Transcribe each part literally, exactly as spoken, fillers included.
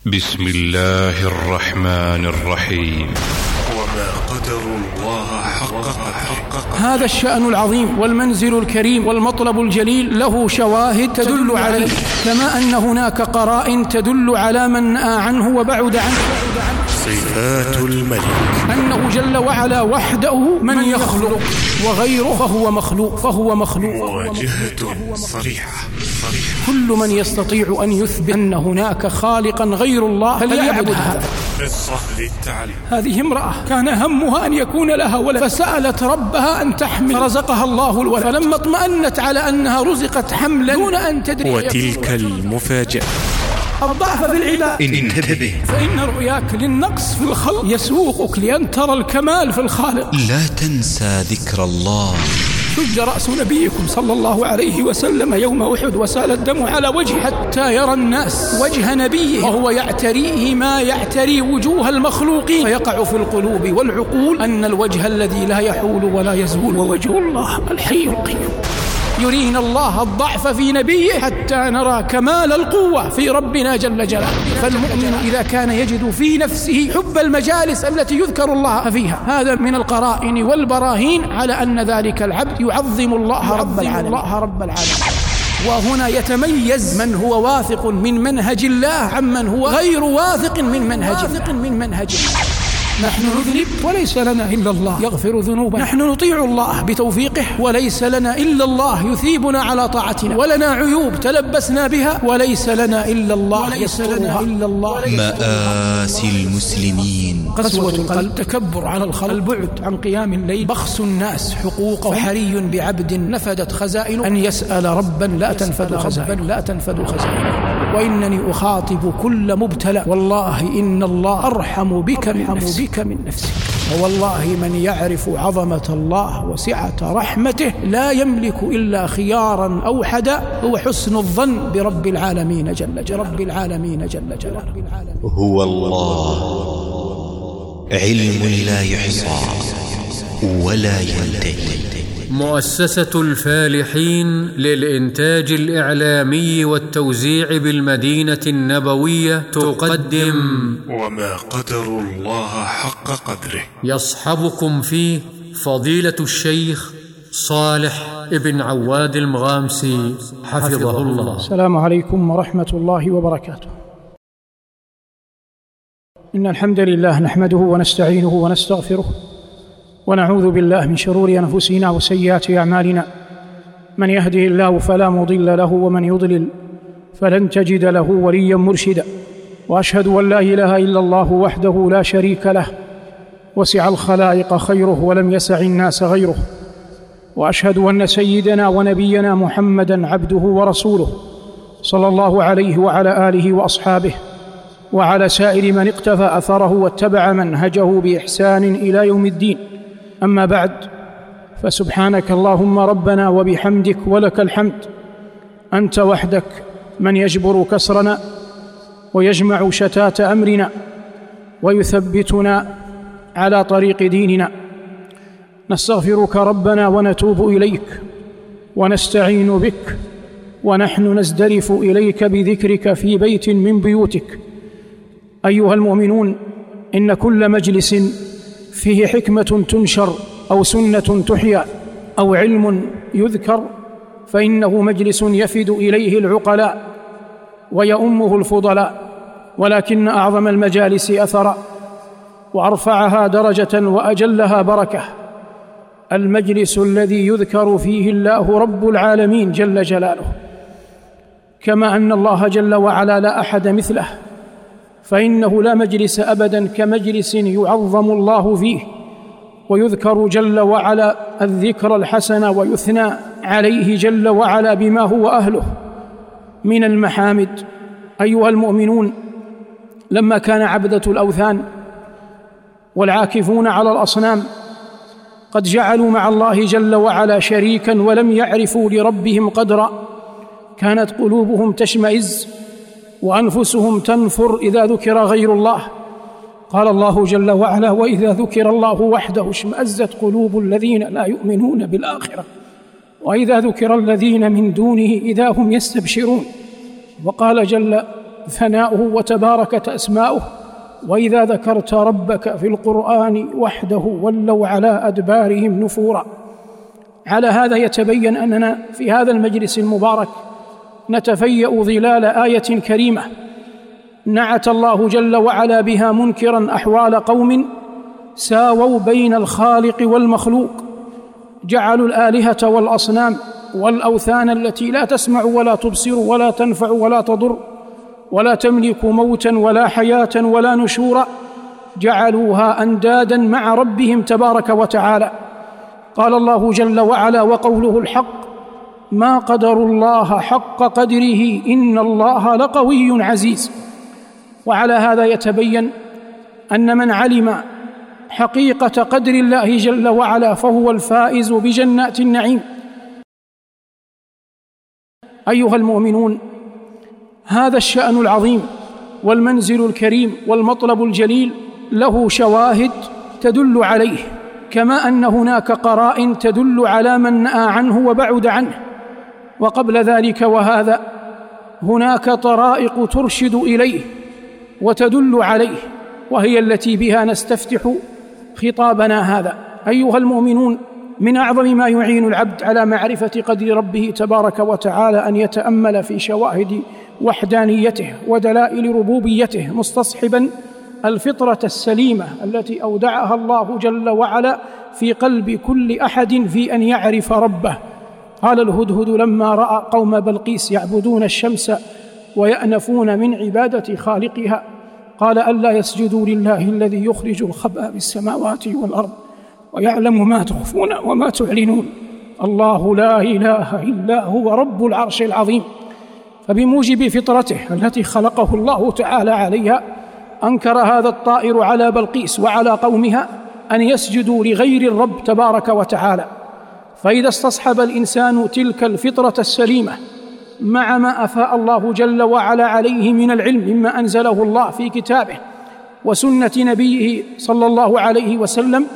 بسم الله الرحمن الرحيم. وما قدر الله حق قدره. هذا الشأن العظيم والمنزل الكريم والمطلب الجليل له شواهد تدل عليه، كما أن هناك قرائن تدل على من نأى عنه وبعد عنه. صفات الملك أنه جل وعلا وحده من يخلق، وغيره فهو مخلوق فهو مخلوق مواجهة صريحة. كل من يستطيع أن يثبت أن هناك خالقا غير الله فليعبد هذا. بالصهر التعليم. هذه امرأة كان همها أن يكون لها ولد، فسألت ربها أن تحمل فرزقها الله الولد، فلما اطمأنت على أنها رزقت حملا دون أن تدري. وتلك المفاجأة. الضعف في العباد انتبه، فإن رؤياك للنقص في الخلق يسوقك لأن ترى الكمال في الخالق. لا تنسى ذكر الله. شج رأس نبيكم صلى الله عليه وسلم يوم أحد وسال الدم على وجهه حتى يرى الناس وجه نبيه وهو يعتريه ما يعتري وجوه المخلوقين، فيقع في القلوب والعقول أن الوجه الذي لا يحول ولا يزول ووجه الله الحي القيوم. يرينا الله الضعف في نبيه حتى نرى كمال القوة في ربنا جل جلاله. فالمؤمن إذا كان يجد في نفسه حب المجالس التي يذكر الله فيها، هذا من القرائن والبراهين على أن ذلك العبد يعظم الله رب العالمين. الله رب العالمين. وهنا يتميز من هو واثق من منهج الله عمن هو غير واثق من منهج الله. من منهج الله. نحن نذنب وليس لنا إلا الله يغفر ذنوبنا، نحن نطيع الله بتوفيقه وليس لنا إلا الله يثيبنا على طاعتنا، ولنا عيوب تلبسنا بها وليس لنا إلا الله يسترها. مآسي المسلمين: قسوة القلب، تكبر على الخلق، البعد عن قيام الليل، بخس الناس حقوقه. حري بعبد نفدت خزائنه أن يسأل ربا لا تنفد خزائنه لا تنفد خزائنه. وإنني أخاطب كل مبتلى، والله إن الله أرحم بك من نفسك بك من نفسك. ووالله من يعرف عظمة الله وسعة رحمته لا يملك إلا خيارا أوحدا، هو حسن الظن برب العالمين جل جلاله. رب العالمين جل جلاله. هو الله علم لا يحصى ولا ينتهي. مؤسسة الفالحين للإنتاج الإعلامي والتوزيع بالمدينة النبوية تقدم وما قدر الله حق قدره. يصحبكم فيه فضيلة الشيخ صالح ابن عواد المغامسي حفظه الله. السلام عليكم ورحمة الله وبركاته. إن الحمد لله نحمده ونستعينه ونستغفره، ونعوذ بالله من شرور أنفسنا وسيئات أعمالنا. من يهده الله فلا مضل له، ومن يضلل فلن تجد له وليا مرشدا. وأشهد أن لا إله إلا الله وحده لا شريك له، وسع الخلائق خيره ولم يسع الناس غيره. وأشهد أن سيدنا ونبينا محمدا عبده ورسوله صلى الله عليه وعلى آله وأصحابه وعلى سائر من اقتفى أثره واتبع منهجه بإحسان إلى يوم الدين. أما بعد، فسبحانك اللهم ربنا وبحمدك ولك الحمد. أنت وحدك من يجبر كسرنا ويجمع شتات أمرنا ويثبتنا على طريق ديننا. نستغفرك ربنا ونتوب إليك ونستعين بك، ونحن نزدرف إليك بذكرك في بيت من بيوتك. أيها المؤمنون، إن كل مجلس فيه حكمة تنشر أو سنة تحيا أو علم يذكر فإنه مجلس يفد إليه العقلاء ويؤمه الفضلاء. ولكن أعظم المجالس أثرا وأرفعها درجة وأجلها بركة المجلس الذي يذكر فيه الله رب العالمين جل جلاله. كما أن الله جل وعلا لا أحد مثله، فإنه لا مجلس أبدا كمجلس يعظم الله فيه ويذكر جل وعلا الذكر الحسن ويثنى عليه جل وعلا بما هو أهله من المحامد. أيها المؤمنون، لما كان عبدة الأوثان والعاكفون على الأصنام قد جعلوا مع الله جل وعلا شريكا ولم يعرفوا لربهم قدرا، كانت قلوبهم تشمئز وأنفسهم تنفر إذا ذكر غير الله. قال الله جل وعلا: وإذا ذكر الله وحده اشمأزت قلوب الذين لا يؤمنون بالآخرة وإذا ذكر الذين من دونه إذا هم يستبشرون. وقال جل ثناؤه وتباركت أسماؤه. وإذا ذكرت ربك في القرآن وحده ولوا على أدبارهم نفورا. على هذا يتبين أننا في هذا المجلس المبارك نتفيأ ظلال آية كريمة نعت الله جل وعلا بها منكرا أحوال قوم ساووا بين الخالق والمخلوق، جعلوا الآلهة والأصنام والأوثان التي لا تسمع ولا تبصر ولا تنفع ولا تضر ولا تملك موتا ولا حياة ولا نشورا، جعلوها أندادا مع ربهم تبارك وتعالى. قال الله جل وعلا وقوله الحق: ما قدروا الله حق قدره إن الله لقوي عزيز. وعلى هذا يتبين أن من علم حقيقة قدر الله جل وعلا فهو الفائز بجنات النعيم. أيها المؤمنون، هذا الشأن العظيم والمنزل الكريم والمطلب الجليل له شواهد تدل عليه، كما أن هناك قرائن تدل على من نأى عنه وبعد عنه. وقبل ذلك وهذا هناك طرائق ترشد إليه وتدل عليه، وهي التي بها نستفتح خطابنا هذا. أيها المؤمنون، من أعظم ما يعين العبد على معرفة قدر ربه تبارك وتعالى أن يتأمل في شواهد وحدانيته ودلائل ربوبيته، مستصحبا الفطرة السليمة التي أودعها الله جل وعلا في قلب كل أحد في أن يعرف ربه. قال الهدهد لما رأى قوم بلقيس يعبدون الشمس ويأنفون من عبادة خالقها، قال ألا يسجدوا لله الذي يخرج الخبأ بالسماوات والأرض ويعلم ما تخفون وما تعلنون، الله لا إله إلا هو رب العرش العظيم. فبموجب فطرته التي خلقه الله تعالى عليها أنكر هذا الطائر على بلقيس وعلى قومها أن يسجدوا لغير الرب تبارك وتعالى. فإذا استصحب الإنسان تلك الفطرة السليمة مع ما أفاء الله جل وعلا عليه من العلم مما أنزله الله في كتابه وسنة نبيه صلى الله عليه وسلم،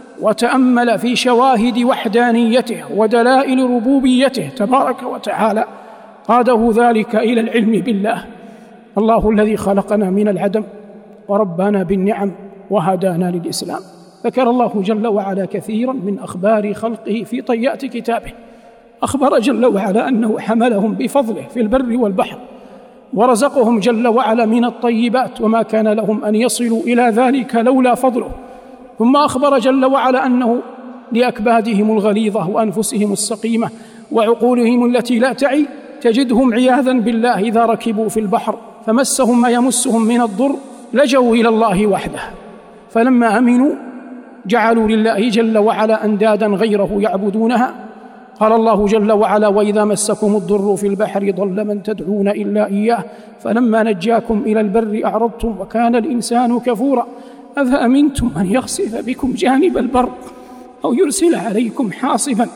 وتأمل في شواهد وحدانيته ودلائل ربوبيته تبارك وتعالى، قاده ذلك إلى العلم بالله، الله الذي خلقنا من العدم وربانا بالنعم وهدانا للإسلام. ذكر الله جل وعلا كثيرا من أخبار خلقه في طيات كتابه. أخبر جل وعلا أنه حملهم بفضله في البر والبحر، ورزقهم جل وعلا من الطيبات، وما كان لهم أن يصلوا إلى ذلك لولا فضله. ثم أخبر جل وعلا أنه لأكبادهم الغليظة وأنفسهم السقيمة وعقولهم التي لا تعي تجدهم عياذا بالله إذا ركبوا في البحر فمسهم ما يمسهم من الضر لجوا إلى الله وحده، فلما أمنوا جعلوا لله جل وعلا أندادا غيره يعبدونها. قال الله جل وعلا: وإذا مسكم الضر في البحر ضل من تدعون إلا إياه فلما نجاكم إلى البر أعرضتم وكان الإنسان كفورا أفأمنتم أن يخسف بكم جانب البر أو يرسل عليكم حاصبا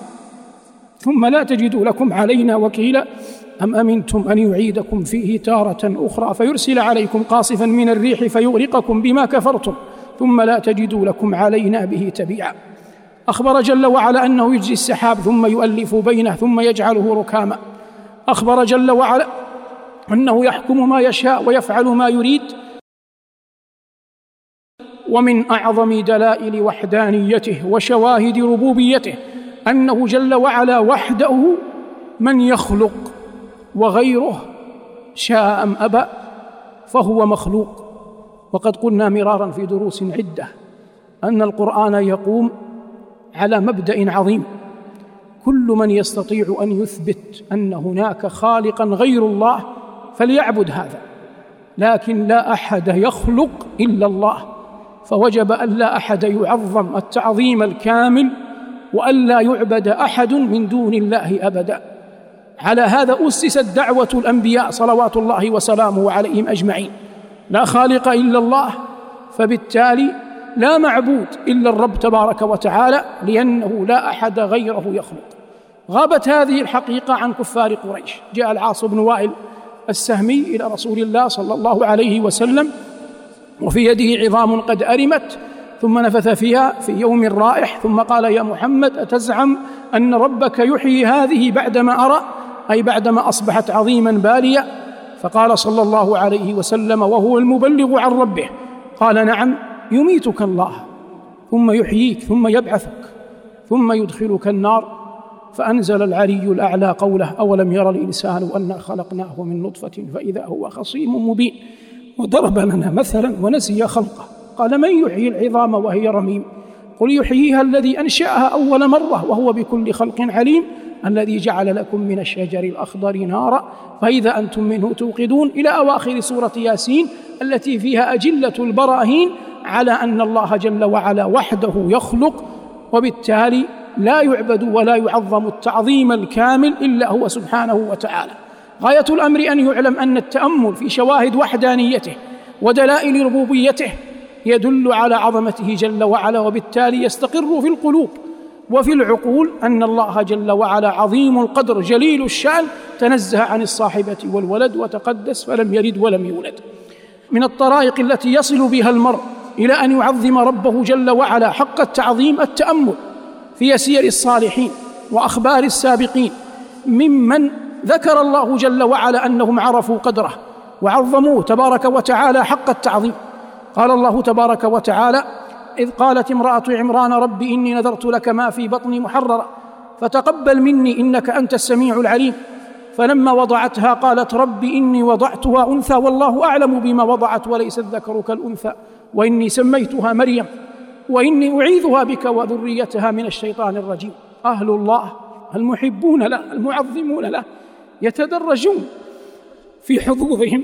ثم لا تجدوا لكم علينا وكيلا أم أمنتم أن يعيدكم فيه تارة أخرى فيرسل عليكم قاصفا من الريح فيغرقكم بما كفرتم ثم لا تجدوا لكم علينا به تبيعا. أخبر جل وعلا أنه يجزي السحاب ثم يؤلف بينه ثم يجعله ركاما. أخبر جل وعلا أنه يحكم ما يشاء ويفعل ما يريد. ومن أعظم دلائل وحدانيته وشواهد ربوبيته أنه جل وعلا وحده من يخلق، وغيره شاء أم أبى فهو مخلوق. وقد قلنا مرارا في دروس عدة أن القرآن يقوم على مبدأ عظيم: كل من يستطيع أن يثبت أن هناك خالقا غير الله فليعبد هذا، لكن لا أحد يخلق إلا الله، فوجب أن لا أحد يعظم التعظيم الكامل وأن لا يعبد أحد من دون الله أبدا. على هذا أسست دعوة الأنبياء صلوات الله وسلامه عليهم أجمعين: لا خالق إلا الله، فبالتالي لا معبود إلا الرب تبارك وتعالى، لأنه لا أحد غيره يخلق. غابت هذه الحقيقة عن كفار قريش. جاء العاص بن وائل السهمي إلى رسول الله صلى الله عليه وسلم وفي يده عظام قد أرمت، ثم نفث فيها في يوم رائح، ثم قال: يا محمد، أتزعم أن ربك يحيي هذه بعدما أرى، أي بعدما أصبحت عظيما بالية؟ فقال صلى الله عليه وسلم وهو المبلغ عن ربه: قال: نعم، يميتك الله ثم يحييك ثم يبعثك ثم يدخلك النار. فأنزل العلي الأعلى قوله: أولم يرى الإنسان أنا خلقناه من نطفة فإذا هو خصيم مبين. وضرب لنا مثلا ونسي خلقه، قال: من يحيي العظام وهي رميم؟ قل يحييها الذي أنشأها أول مرة وهو بكل خلق عليم، الذي جعل لكم من الشجر الأخضر نارا فإذا أنتم منه توقدون، إلى أواخر سورة ياسين التي فيها أجلة البراهين على أن الله جل وعلا وحده يخلق، وبالتالي لا يعبد ولا يعظم التعظيم الكامل إلا هو سبحانه وتعالى. غاية الأمر أن يعلم أن التأمل في شواهد وحدانيته ودلائل ربوبيته يدل على عظمته جل وعلا، وبالتالي يستقر في القلوب وفي العقول أن الله جل وعلا عظيم القدر جليل الشأن، تنزه عن الصاحبة والولد وتقدس فلم يلد ولم يولد. من الطرائق التي يصل بها المرء إلى أن يعظم ربه جل وعلا حق التعظيم التأمل في سير الصالحين وأخبار السابقين ممن ذكر الله جل وعلا أنهم عرفوا قدره وعظموه تبارك وتعالى حق التعظيم. قال الله تبارك وتعالى: إذ قالت امرأة عمران: رب إني نذرت لك ما في بطني محررا فتقبل مني إنك أنت السميع العليم. فلما وضعتها قالت: رب إني وضعتها أنثى والله أعلم بما وضعت وليس الذكر كالأنثى وإني سميتها مريم وإني أعيذها بك وذريتها من الشيطان الرجيم. أهل الله المحبون له المعظمون له يتدرجون في حظوظهم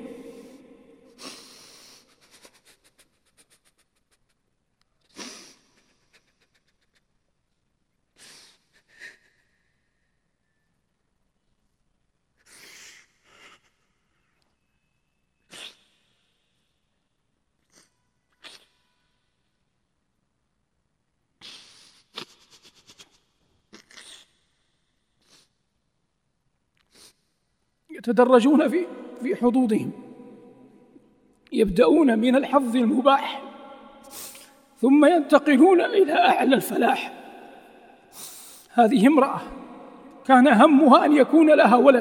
يتدرجون في في حظوظهم، يبدأون من الحظ المباح ثم ينتقلون إلى أعلى الفلاح. هذه امرأة كان همها أن يكون لها ولد،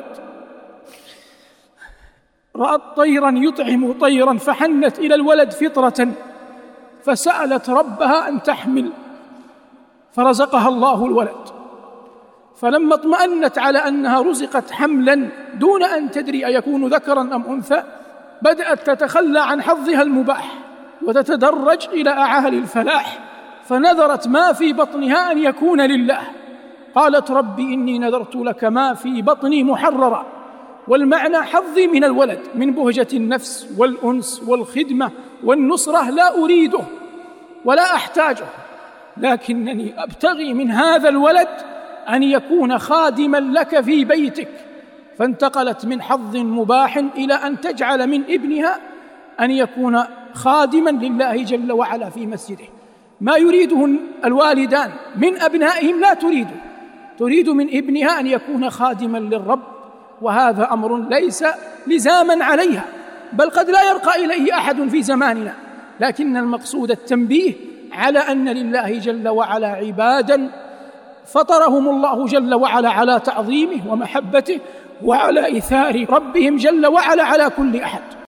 رأت طيرا يطعم طيرا فحنت إلى الولد فطرة فسألت ربها أن تحمل فرزقها الله الولد. فلما اطمأنت على أنها رزقت حملا دون أن تدري أيكون ذكرا أم أنثى بدأت تتخلى عن حظها المباح وتتدرج إلى أعالي الفلاح، فنذرت ما في بطنها أن يكون لله. قالت: رب إني نذرت لك ما في بطني محررا. والمعنى حظي من الولد من بهجة النفس والأنس والخدمة والنصرة لا أريده ولا أحتاجه، لكنني أبتغي من هذا الولد أن يكون خادما لك في بيتك. فانتقلت من حظ مباح إلى أن تجعل من ابنها أن يكون خادما لله جل وعلا في مسجده. ما يريده الوالدان من أبنائهم لا تريده، تريد من ابنها أن يكون خادما للرب، وهذا أمر ليس لزاما عليها، بل قد لا يرقى إليه أحد في زماننا، لكن المقصود التنبيه على أن لله جل وعلا عبادا فطرهم الله جل وعلا على تعظيمه ومحبته وعلى إيثار ربهم جل وعلا على كل أحد.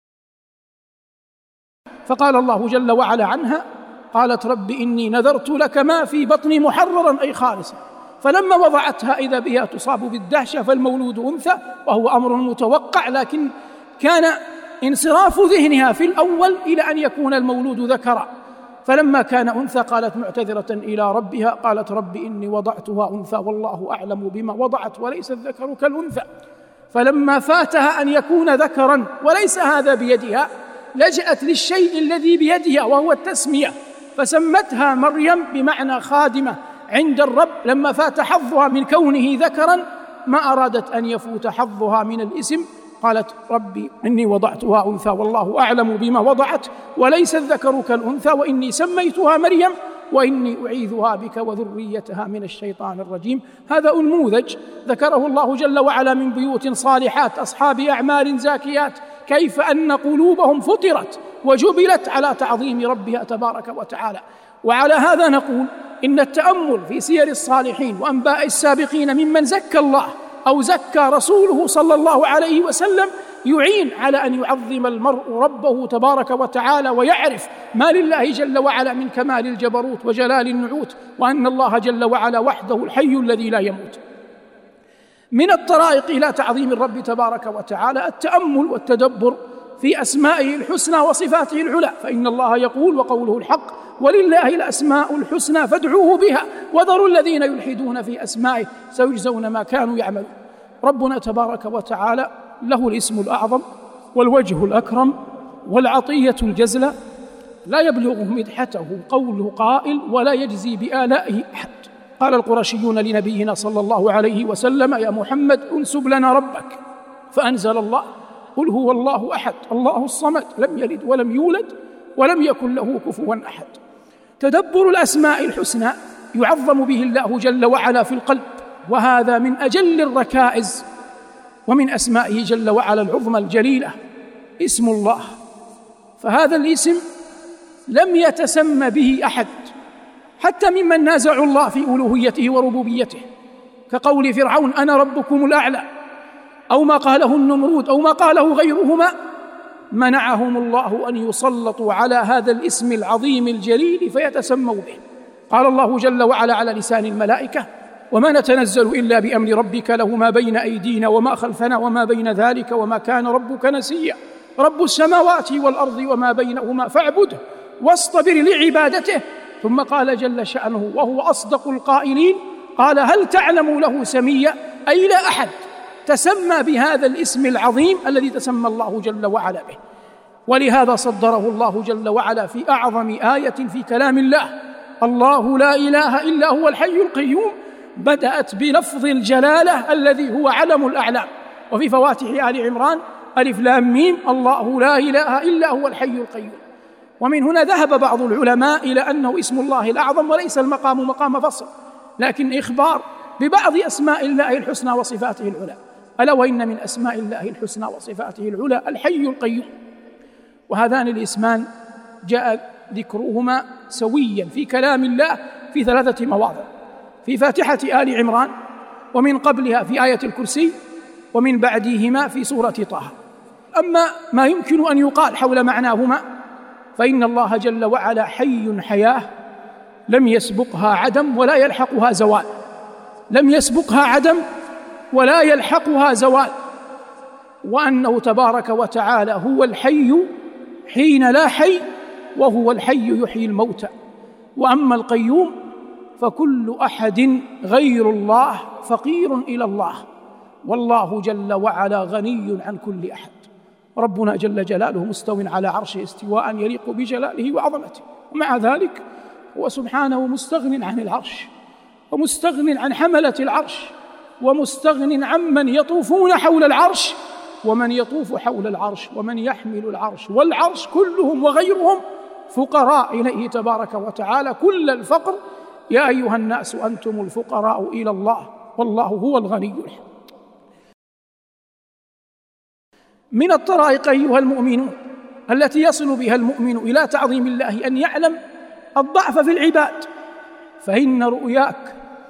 فقال الله جل وعلا عنها: قالت: رب إني نذرت لك ما في بطني محررا أي خالصا. فلما وضعتها إذا بها تصاب بالدهشة، فالمولود أنثى وهو أمر متوقع، لكن كان انصراف ذهنها في الأول إلى أن يكون المولود ذكرا. فلما كان أنثى قالت معتذرة إلى ربها: قالت: رب إني وضعتها أنثى والله أعلم بما وضعت وليس الذكر كالأنثى. فلما فاتها أن يكون ذكرا وليس هذا بيدها لجأت للشيء الذي بيدها وهو التسمية، فسمتها مريم بمعنى خادمة عند الرب. لما فات حظها من كونه ذكرا ما أرادت أن يفوت حظها من الاسم، قالت: ربي إني وضعتها أنثى والله أعلم بما وضعت وليس الذكر كالأنثى وإني سميتها مريم وإني أعيذها بك وذريتها من الشيطان الرجيم. هذا نموذج ذكره الله جل وعلا من بيوت صالحات أصحاب أعمال زاكيات، كيف أن قلوبهم فطرت وجبلت على تعظيم ربها تبارك وتعالى. وعلى هذا نقول إن التأمل في سير الصالحين وأنباء السابقين ممن زكى الله أو زكى رسوله صلى الله عليه وسلم يعين على أن يعظم المرء ربه تبارك وتعالى ويعرف ما لله جل وعلا من كمال الجبروت وجلال النعوت، وأن الله جل وعلا وحده الحي الذي لا يموت. من الطرائق إلى تعظيم الرب تبارك وتعالى التأمل والتدبر في أسمائه الحسنى وصفاته العلى، فإن الله يقول وقوله الحق: ولله الأسماء الحسنى فادعوه بها وذروا الذين يلحدون في أسمائه سيجزون ما كانوا يعملون. ربنا تبارك وتعالى له الاسم الأعظم والوجه الأكرم والعطية الجزلة، لا يبلغ مدحته قول قائل ولا يجزي بآلائه أحد. قال القرشيون لنبينا صلى الله عليه وسلم: يا محمد انسب لنا ربك، فأنزل الله: قل هو الله أحد الله الصمد لم يلد ولم يولد ولم يكن له كفوا أحد. تدبر الأسماء الحسنى يعظم به الله جل وعلا في القلب، وهذا من أجل الركائز، ومن أسمائه جل وعلا العظمى الجليلة اسم الله. فهذا الاسم لم يتسمى به أحد حتى ممن نازعوا الله في ألوهيته وربوبيته، كقول فرعون: أنا ربكم الأعلى، أو ما قاله النمرود، أو ما قاله غيرهما. منعهم الله أن يسلطوا على هذا الاسم العظيم الجليل فيتسموا به. قال الله جل وعلا على لسان الملائكة: وما نتنزل إلا بأمر ربك له ما بين أيدينا وما خلفنا وما بين ذلك وما كان ربك نسيا رب السماوات والأرض وما بينهما فاعبده واصطبر لعبادته. ثم قال جل شأنه وهو أصدق القائلين: قال هل تعلم له سميا؟ أي لا أحد تسمى بهذا الاسم العظيم الذي تسمى الله جل وعلا به. ولهذا صدره الله جل وعلا في أعظم آية في كلام الله: الله لا إله إلا هو الحي القيوم. بدأت بلفظ الجلالة الذي هو علم الأعلام. وفي فواتح آل عمران: ألف لام ميم الله لا إله إلا هو الحي القيوم. ومن هنا ذهب بعض العلماء إلى أنه اسم الله الأعظم، وليس المقام مقام فصل، لكن إخبار ببعض أسماء الله الحسنى وصفاته العلى. ألا وإن من أسماء الله الحسنى وصفاته العلى الحي القيوم. وهذان الاسمان جاء ذكرهما سويا في كلام الله في ثلاثة مواضع: في فاتحة آل عمران، ومن قبلها في آية الكرسي، ومن بعدهما في سورة طه. أما ما يمكن أن يقال حول معناهما فإن الله جل وعلا حي حياة لم يسبقها عدم ولا يلحقها زوال، لم يسبقها عدم ولا يلحقها زوال، وأنه تبارك وتعالى هو الحي حين لا حي، وهو الحي يحيي الموتى. وأما القيوم فكل أحد غير الله فقير إلى الله، والله جل وعلا غني عن كل أحد. ربنا جل جلاله مستو على عرشه استواء يليق بجلاله وعظمته، ومع ذلك هو سبحانه مستغن عن العرش، ومستغن عن حملة العرش، ومستغن عمن يطوفون حول العرش، ومن يطوف حول العرش ومن يحمل العرش والعرش كلهم وغيرهم فقراء إليه تبارك وتعالى كل الفقر. يا أيها الناس أنتم الفقراء إلى الله والله هو الغني الحميد. من الطرائق أيها المؤمنون التي يصل بها المؤمن إلى تعظيم الله أن يعلم الضعف في العباد، فإن رؤياك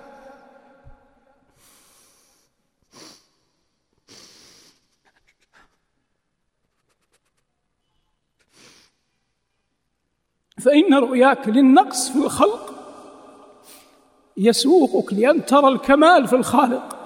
فإن رؤياك للنقص في الخلق يسوقك لأن ترى الكمال في الخالق.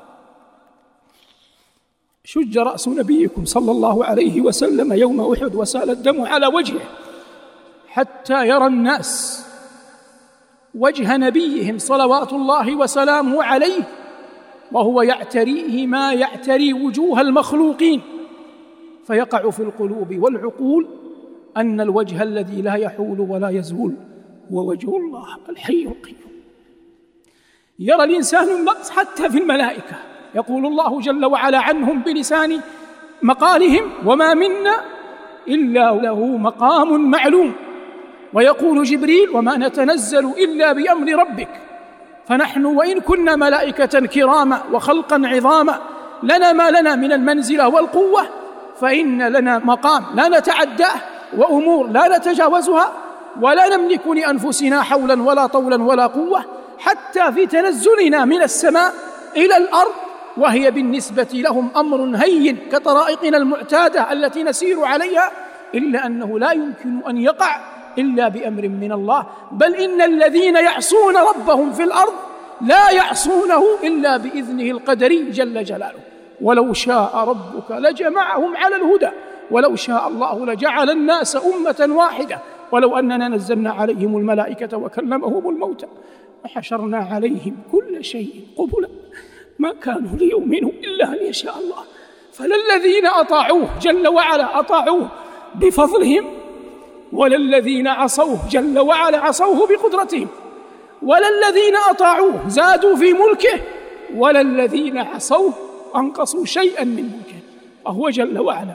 شج رأس نبيكم صلى الله عليه وسلم يوم أحد وسال الدم على وجهه حتى يرى الناس وجه نبيهم صلوات الله وسلامه عليه وهو يعتريه ما يعتري وجوه المخلوقين، فيقع في القلوب والعقول أن الوجه الذي لا يحول ولا يزول هو وجه الله الحي القيوم. يرى الإنسان النقص حتى في الملائكة، يقول الله جل وعلا عنهم بلسان مقالهم: وما منا إلا له مقام معلوم. ويقول جبريل: وما نتنزل إلا بأمر ربك. فنحن وإن كنا ملائكة كراما وخلقا عظاما لنا ما لنا من المنزلة والقوة، فإن لنا مقام لا نتعداه وأمور لا نتجاوزها، ولا نملك لأنفسنا حولا ولا طولا ولا قوة. حتى في تنزلنا من السماء إلى الأرض وهي بالنسبة لهم أمر هين كطرائقنا المعتادة التي نسير عليها، إلا أنه لا يمكن أن يقع إلا بأمر من الله. بل إن الذين يعصون ربهم في الأرض لا يعصونه إلا بإذنه القدري جل جلاله. ولو شاء ربك لجمعهم على الهدى ولو شاء الله لجعل الناس أمة واحدة ولو أننا نزلنا عليهم الملائكة وكلمهم الموتى وحشرنا عليهم كل شيء قبلا ما كانوا ليؤمنوا إلا أن يشاء الله. فللذين أطاعوه جل وعلا أطاعوه بفضلهم، وللذين عصوه جل وعلا عصوه بقدرتهم، وللذين أطاعوه زادوا في ملكه، وللذين عصوه أنقصوا شيئا من ملكه. وهو جل وعلا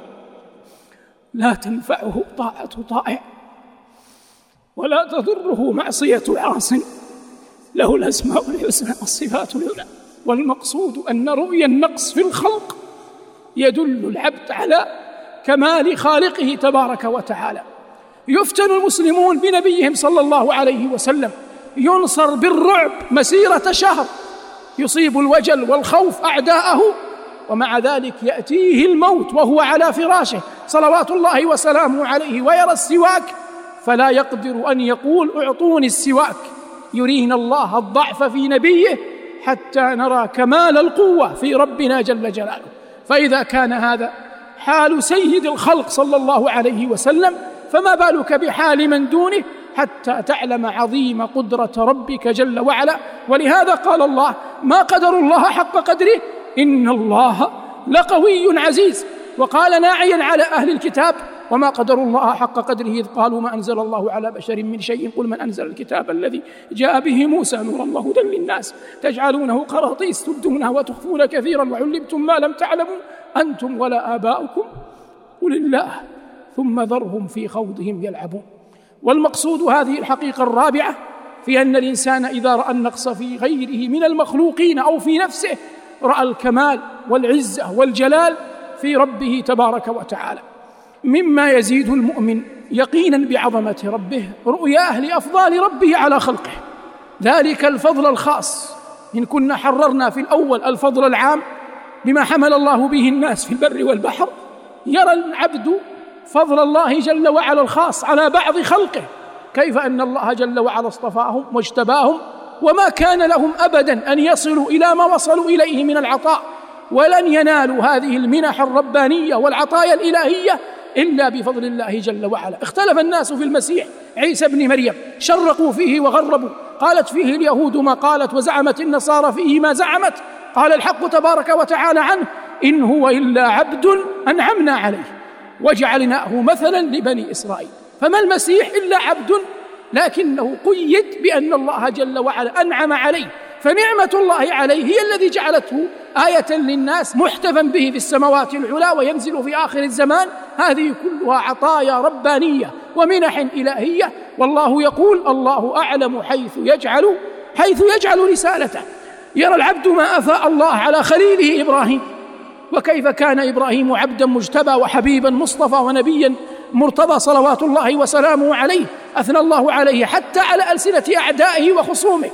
لا تنفعه طاعة طائع ولا تضره معصية عاص، له الأسماء الحسنى والصفات العلى. والمقصود أن رؤيا النقص في الخلق يدل العبد على كمال خالقه تبارك وتعالى. يفتن المسلمون بنبيهم صلى الله عليه وسلم، ينصر بالرعب مسيرة شهر، يصيب الوجل والخوف أعداءه، ومع ذلك يأتيه الموت وهو على فراشه صلوات الله وسلامه عليه ويرى السواك فلا يقدر أن يقول اعطوني السواك. يرينا الله الضعف في نبيه حتى نرى كمال القوة في ربنا جل جلاله. فإذا كان هذا حال سيد الخلق صلى الله عليه وسلم، فما بالك بحال من دونه حتى تعلم عظيم قدرة ربك جل وعلا. ولهذا قال الله ما قدر الله حق قدره إن الله لقوي عزيز. وقال ناعيا على أهل الكتاب وما قدر الله حق قدره إذ قالوا ما أنزل الله على بشر من شيء قل من أنزل الكتاب الذي جاء به موسى نورا وهدى للناس تجعلونه قراطيس تبدونها وتخفون كثيرا وعلمتم ما لم تعلموا أنتم ولا آباؤكم قل الله ثم ذرهم في خوضهم يلعبون. والمقصود هذه الحقيقة الرابعة في أن الإنسان إذا رأى النقص في غيره من المخلوقين أو في نفسه رأى الكمال والعزة والجلال في ربه تبارك وتعالى. مما يزيد المؤمن يقينا بعظمة ربه رؤياه لأفضال ربه على خلقه، ذلك الفضل الخاص. إن كنا حررنا في الأول الفضل العام بما حمل الله به الناس في البر والبحر، يرى العبد فضل الله جل وعلا الخاص على بعض خلقه، كيف أن الله جل وعلا اصطفاهم واجتباهم وما كان لهم أبدا أن يصلوا إلى ما وصلوا إليه من العطاء، ولن ينالوا هذه المنح الربانية والعطايا الإلهية إلا بفضل الله جل وعلا. اختلف الناس في المسيح عيسى بن مريم، شرقوا فيه وغربوا، قالت فيه اليهود ما قالت وزعمت النصارى فيه ما زعمت. قال الحق تبارك وتعالى عنه إن هو إلا عبد أنعمنا عليه وجعلناه مثلا لبني إسرائيل. فما المسيح إلا عبد، لكنه قيد بأن الله جل وعلا أنعم عليه، فنعمة الله عليه هي الذي جعلته آية للناس محتفا به في السماوات العلى وينزل في آخر الزمان. هذه كلها عطايا ربانية ومنح إلهية. والله يقول الله أعلم حيث يجعل حيث يجعل رسالته. يرى العبد ما أفاء الله على خليله إبراهيم، وكيف كان إبراهيم عبدا مجتبى وحبيبا مصطفى ونبيا مرتضى صلوات الله وسلامه عليه، أثنى الله عليه حتى على ألسنة أعدائه وخصومه.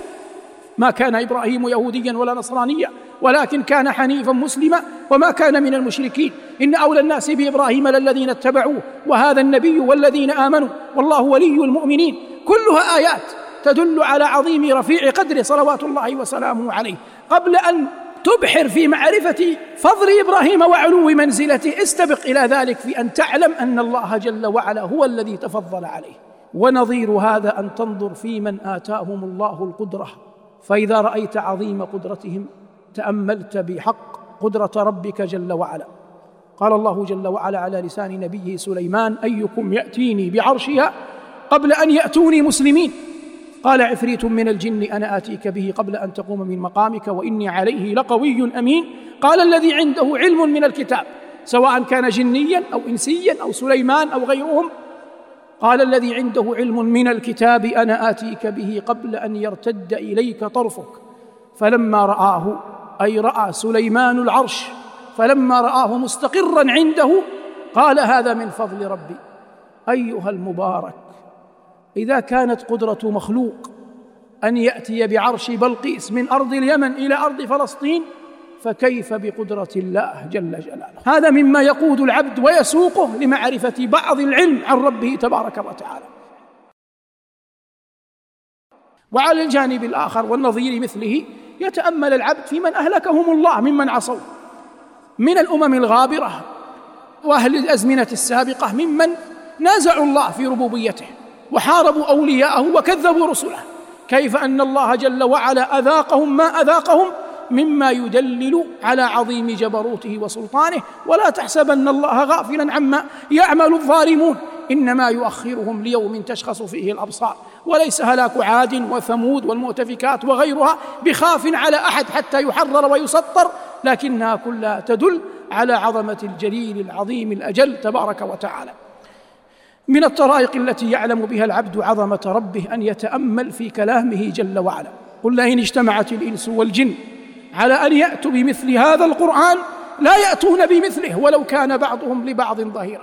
ما كان إبراهيم يهوديا ولا نصرانيا ولكن كان حنيفا مسلما وما كان من المشركين. إن أولى الناس بإبراهيم للذين اتبعوه وهذا النبي والذين آمنوا والله ولي المؤمنين. كلها آيات تدل على عظيم رفيع قدره صلوات الله وسلامه عليه. قبل أن تبحر في معرفة فضل إبراهيم وعلو منزلته استبق إلى ذلك في أن تعلم أن الله جل وعلا هو الذي تفضل عليه. ونظير هذا أن تنظر في من آتاهم الله القدرة، فإذا رأيت عظيم قدرتهم تأملت بحق قدرة ربك جل وعلا. قال الله جل وعلا على لسان نبيه سليمان أيكم يأتيني بعرشها قبل أن يأتوني مسلمين. قال عفريت من الجن أنا آتيك به قبل أن تقوم من مقامك وإني عليه لقوي أمين. قال الذي عنده علم من الكتاب سواء كان جنيا أو إنسيا أو سليمان أو غيرهم، قال الذي عنده علم من الكتاب أنا آتيك به قبل أن يرتد إليك طرفك. فلما رآه أي رأى سليمان العرش فلما رآه مستقرا عنده قال هذا من فضل ربي. أيها المبارك، إذا كانت قدرة مخلوق أن يأتي بعرش بلقيس من أرض اليمن إلى أرض فلسطين فكيف بقدرة الله جل جلاله. هذا مما يقود العبد ويسوقه لمعرفة بعض العلم عن ربه تبارك وتعالى. وعلى الجانب الآخر والنظير مثله يتأمل العبد في من أهلكهم الله ممن عصوا من الأمم الغابرة وأهل الأزمنة السابقة ممن نازعوا الله في ربوبيته وحاربوا أولياءه وكذبوا رسله، كيف أن الله جل وعلا أذاقهم ما أذاقهم مما يدلل على عظيم جبروته وسلطانه. ولا تحسبن الله غافلا عما يعمل الظالمون، إنما يؤخرهم ليوم تشخص فيه الأبصار. وليس هلاك عاد وثمود والمؤتفكات وغيرها بخاف على أحد حتى يحرر ويسطر، لكنها كلها تدل على عظمة الجليل العظيم الأجل تبارك وتعالى. من الطرائق التي يعلم بها العبد عظمة ربه أن يتأمل في كلامه جل وعلا. قل لئن اجتمعت الإنس والجن على أن يأتوا بمثل هذا القرآن لا يأتون بمثله ولو كان بعضهم لبعض ظهيرا.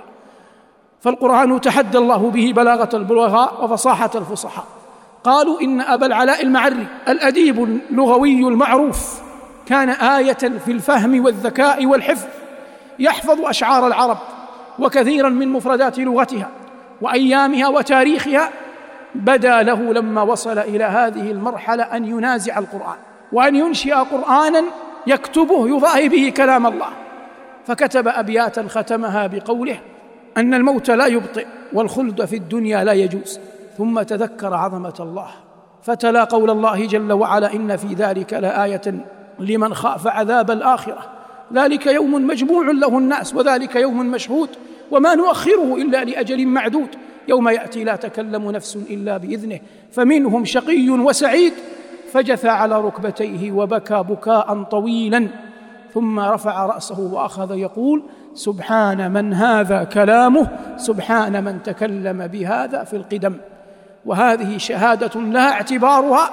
فالقرآن تحدى الله به بلاغة البلغاء وفصاحة الفصحاء. قالوا إن أبا العلاء المعري الأديب اللغوي المعروف كان آية في الفهم والذكاء والحفظ، يحفظ أشعار العرب وكثيرا من مفردات لغتها وأيامها وتاريخها. بدا له لما وصل إلى هذه المرحلة أن ينازع القرآن وأن ينشئ قرآنا يكتبه يضاهي به كلام الله، فكتب أبياتا ختمها بقوله أن الموت لا يبطئ والخلد في الدنيا لا يجوز، ثم تذكر عظمة الله فتلا قول الله جل وعلا إن في ذلك لآية لمن خاف عذاب الآخرة، ذلك يوم مجموع له الناس وذلك يوم مشهود وما نؤخره إلا لأجل معدود، يوم يأتي لا تكلم نفس إلا بإذنه فمنهم شقي وسعيد، فجثى على ركبتيه وبكى بكاء طويلا ثم رفع رأسه وأخذ يقول سبحان من هذا كلامه، سبحان من تكلم بهذا في القدم. وهذه شهادة لها اعتبارها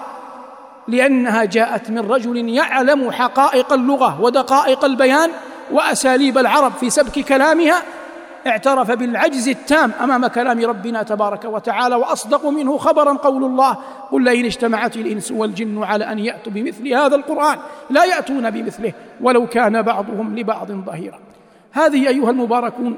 لأنها جاءت من رجل يعلم حقائق اللغة ودقائق البيان وأساليب العرب في سبك كلامها، اعترف بالعجز التام أمام كلام ربنا تبارك وتعالى. وأصدق منه خبرا قول الله قل لئن اجتمعت الإنس والجن على أن يأتوا بمثل هذا القرآن لا يأتون بمثله ولو كان بعضهم لبعض ظهيرا. هذه أيها المباركون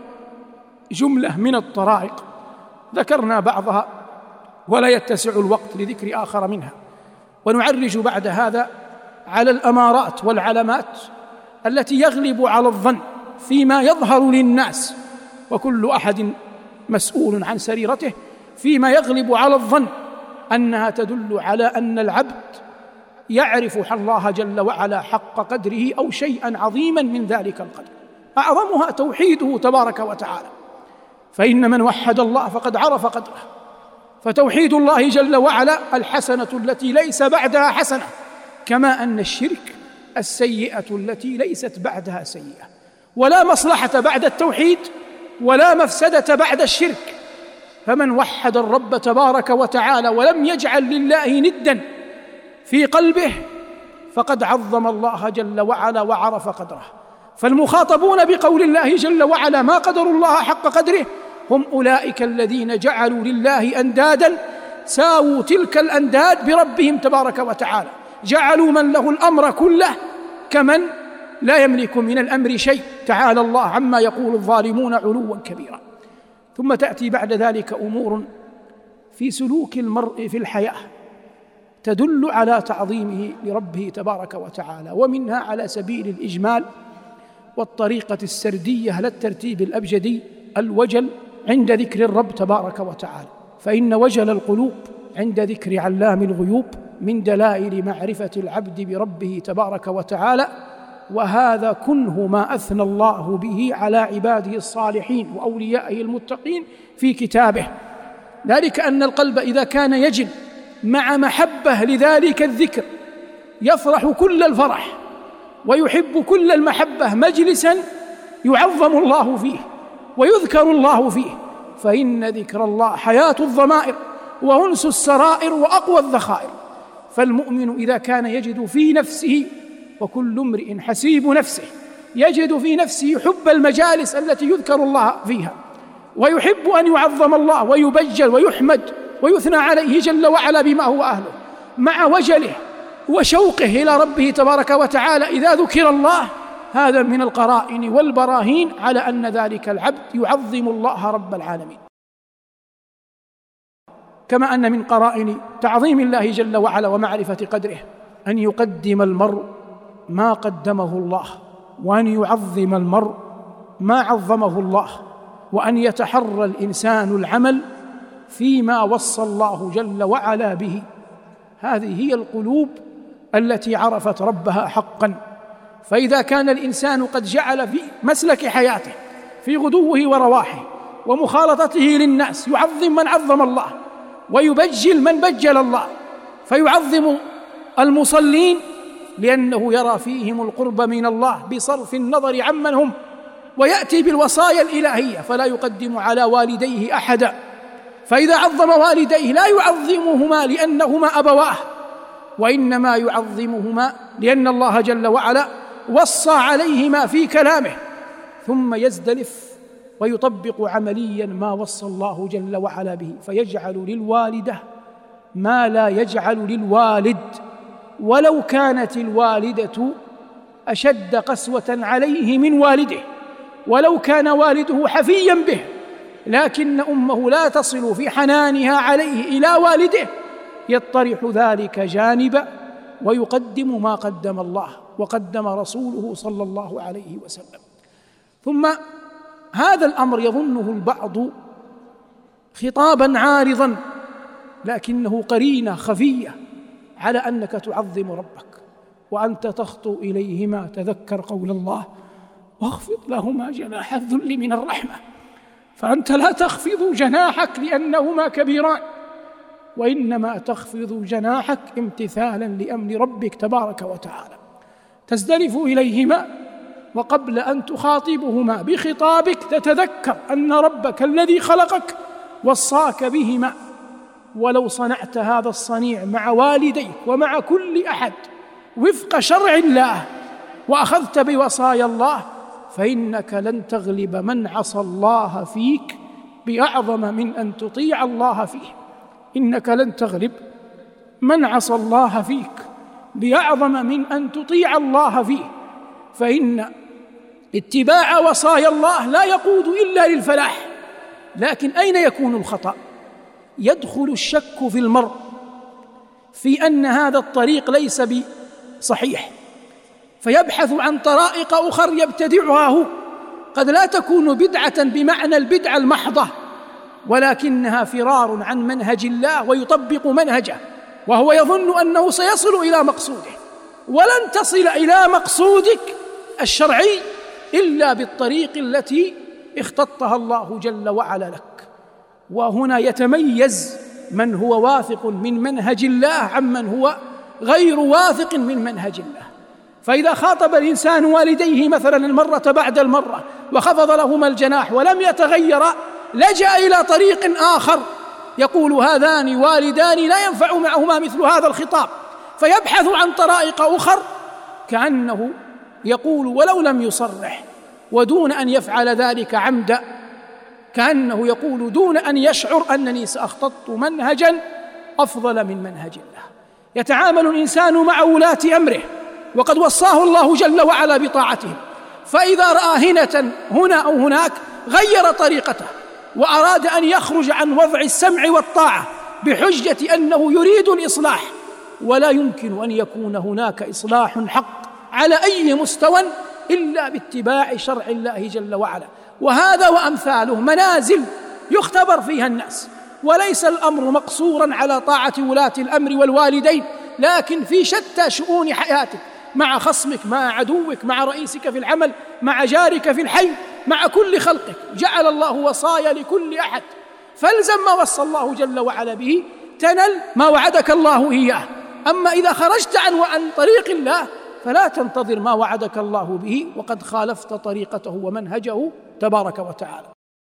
جملة من الطرائق ذكرنا بعضها ولا يتسع الوقت لذكر آخر منها، ونعرج بعد هذا على الأمارات والعلامات التي يغلب على الظن فيما يظهر للناس، وكل أحد مسؤول عن سريرته، فيما يغلب على الظن أنها تدل على أن العبد يعرف الله جل وعلا حق قدره أو شيئا عظيما من ذلك القدر. أعظمها توحيده تبارك وتعالى، فإن من وحد الله فقد عرف قدره. فتوحيد الله جل وعلا الحسنة التي ليس بعدها حسنة، كما أن الشرك السيئة التي ليست بعدها سيئة. ولا مصلحة بعد التوحيد ولا مفسدة بعد الشرك. فمن وحد الرب تبارك وتعالى ولم يجعل لله ندا في قلبه فقد عظم الله جل وعلا وعرف قدره. فالمخاطبون بقول الله جل وعلا ما قدروا الله حق قدره هم أولئك الذين جعلوا لله أندادا ساووا تلك الأنداد بربهم تبارك وتعالى، جعلوا من له الأمر كله كمن لا يملك من الأمر شيء، تعالى الله عما يقول الظالمون علوا كبيرا. ثم تأتي بعد ذلك أمور في سلوك المرء في الحياة تدل على تعظيمه لربه تبارك وتعالى، ومنها على سبيل الإجمال والطريقة السردية لا الترتيب الأبجدي الوجل عند ذكر الرب تبارك وتعالى. فإن وجل القلوب عند ذكر علام الغيوب من دلائل معرفة العبد بربه تبارك وتعالى، وهذا كنه ما أثنى الله به على عباده الصالحين وأوليائه المتقين في كتابه. ذلك أن القلب إذا كان يجل مع محبة لذلك الذكر يفرح كل الفرح ويحب كل المحبة مجلسا يعظم الله فيه ويذكر الله فيه، فإن ذكر الله حياة الضمائر وأنس السرائر وأقوى الذخائر. فالمؤمن إذا كان يجد في نفسه، وكل امرئ حسيب نفسه، يجد في نفسه حب المجالس التي يذكر الله فيها ويحب أن يعظم الله ويبجل ويحمد ويثنى عليه جل وعلا بما هو أهله، مع وجله وشوقه إلى ربه تبارك وتعالى إذا ذكر الله. هذا من القرائن والبراهين على أن ذلك العبد يعظم الله رب العالمين. كما أن من قرائن تعظيم الله جل وعلا ومعرفة قدره أن يقدم المرء ما قدمه الله، وأن يعظم المرء ما عظمه الله، وأن يتحرى الإنسان العمل فيما وصى الله جل وعلا به. هذه هي القلوب التي عرفت ربها حقا. فإذا كان الإنسان قد جعل في مسلك حياته في غدوه ورواحه ومخالطته للناس يعظم من عظم الله ويبجل من بجل الله، فيعظم المصلين لأنه يرى فيهم القرب من الله بصرف النظر عمن هم، ويأتي بالوصايا الإلهية فلا يقدم على والديه أحدا. فإذا عظم والديه لا يعظمهما لأنهما أبواه، وإنما يعظمهما لأن الله جل وعلا وصى عليهما في كلامه، ثم يزدلف ويطبق عمليا ما وصى الله جل وعلا به، فيجعل للوالدة ما لا يجعل للوالد، ولو كانت الوالدة أشد قسوة عليه من والده، ولو كان والده حفيا به، لكن أمه لا تصل في حنانها عليه إلى والده، يطرح ذلك جانبا ويقدم ما قدم الله وقدم رسوله صلى الله عليه وسلم. ثم هذا الأمر يظنه البعض خطابا عارضا، لكنه قرينة خفية على أنك تعظم ربك. وأنت تخطو إليهما تذكر قول الله: واخفض لهما جناح الذل من الرحمة. فأنت لا تخفض جناحك لأنهما كبيران، وإنما تخفض جناحك امتثالا لأمر ربك تبارك وتعالى. تزدلف إليهما، وقبل أن تخاطبهما بخطابك تتذكر أن ربك الذي خلقك وصاك بهما. ولو صنعت هذا الصنيع مع والديك ومع كل أحد وفق شرع الله وأخذت بوصايا الله، فإنك لن تغلب من عصى الله فيك بأعظم من أن تطيع الله فيه. إنك لن تغلب من عصى الله فيك بأعظم من أن تطيع الله فيه، فإن اتباع وصايا الله لا يقود إلا للفلاح. لكن أين يكون الخطأ؟ يدخل الشك في المرء في أن هذا الطريق ليس بصحيح، فيبحث عن طرائق أخر يبتدعها هو، قد لا تكون بدعة بمعنى البدعة المحضة، ولكنها فرار عن منهج الله ويطبق منهجه، وهو يظن أنه سيصل إلى مقصوده. ولن تصل إلى مقصودك الشرعي إلا بالطريق التي اختطها الله جل وعلا لك. وهنا يتميز من هو واثق من منهج الله عمن هو غير واثق من منهج الله. فإذا خاطب الإنسان والديه مثلا المرة بعد المرة وخفض لهما الجناح ولم يتغير، لجأ إلى طريق آخر يقول هذان والدان لا ينفع معهما مثل هذا الخطاب، فيبحث عن طرائق أخر كأنه يقول ولو لم يصرح ودون أن يفعل ذلك عمدا، كأنه يقول دون أن يشعر أنني سأخطط منهجا أفضل من منهج الله. يتعامل الإنسان مع ولاة أمره وقد وصاه الله جل وعلا بطاعتهم، فإذا رأى هنة هنا أو هناك غير طريقته وأراد أن يخرج عن وضع السمع والطاعة بحجة أنه يريد الإصلاح، ولا يمكن أن يكون هناك إصلاح حق على أي مستوى إلا باتباع شرع الله جل وعلا. وهذا وأمثاله منازل يختبر فيها الناس، وليس الأمر مقصورا على طاعة ولاة الأمر والوالدين، لكن في شتى شؤون حياتك، مع خصمك، مع عدوك، مع رئيسك في العمل، مع جارك في الحي، مع كل خلقك. جعل الله وصايا لكل أحد، فالزم ما وصى الله جل وعلا به تنل ما وعدك الله إياه. أما إذا خرجت عن عن طريق الله فلا تنتظر ما وعدك الله به وقد خالفت طريقته ومنهجه تبارك وتعالى.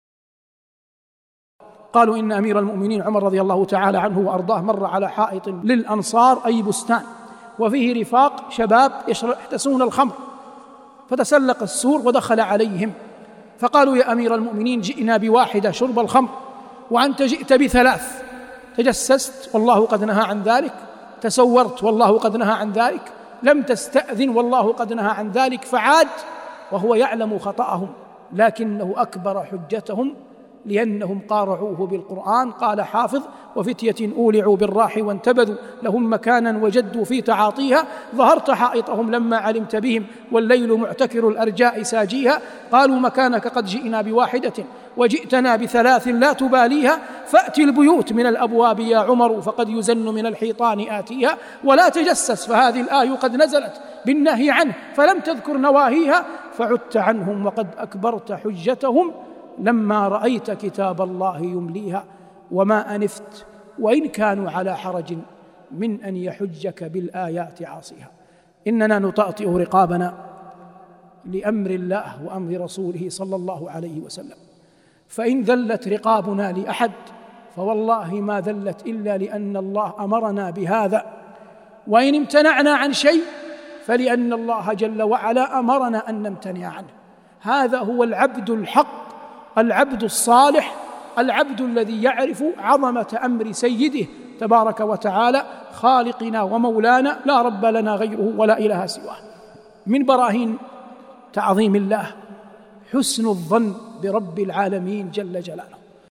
قالوا إن أمير المؤمنين عمر رضي الله تعالى عنه وأرضاه مر على حائط للأنصار أي بستان، وفيه رفاق شباب يحتسون الخمر، فتسلق السور ودخل عليهم، فقالوا يا أمير المؤمنين جئنا بواحدة شرب الخمر وأنت جئت بثلاث، تجسست والله قد نهى عن ذلك، تسورت والله قد نهى عن ذلك، لم تستأذن والله قد نهى عن ذلك، فعاد وهو يعلم خطأهم، لكنه أكبر حجتهم لأنهم قارعوه بالقرآن. قال حافظ: وفتية أولعوا بالراح وانتبذوا لهم مكانا وجدوا في تعاطيها، ظهرت حائطهم لما علمت بهم والليل معتكر الأرجاء ساجيها، قالوا مكانك قد جئنا بواحدة وجئتنا بثلاث لا تباليها، فأت البيوت من الأبواب يا عمر فقد يزن من الحيطان آتيها، ولا تجسس فهذه الآية قد نزلت بالنهي عنه فلم تذكر نواهيها، فعدت عنهم وقد أكبرت حجتهم لما رأيت كتاب الله يمليها، وما أنفت وإن كانوا على حرج من أن يحجك بالآيات عاصيها. إننا نطأطئ رقابنا لأمر الله وأمر رسوله صلى الله عليه وسلم، فإن ذلت رقابنا لأحد فوالله ما ذلت إلا لأن الله أمرنا بهذا، وإن امتنعنا عن شيء فلأن الله جل وعلا أمرنا أن نمتنع عنه. هذا هو العبد الحق، العبد الصالح، العبد الذي يعرف عظمة أمر سيده تبارك وتعالى خالقنا ومولانا لا رب لنا غيره ولا إله سواه. من براهين تعظيم الله حسن الظن برب العالمين جل جلاله.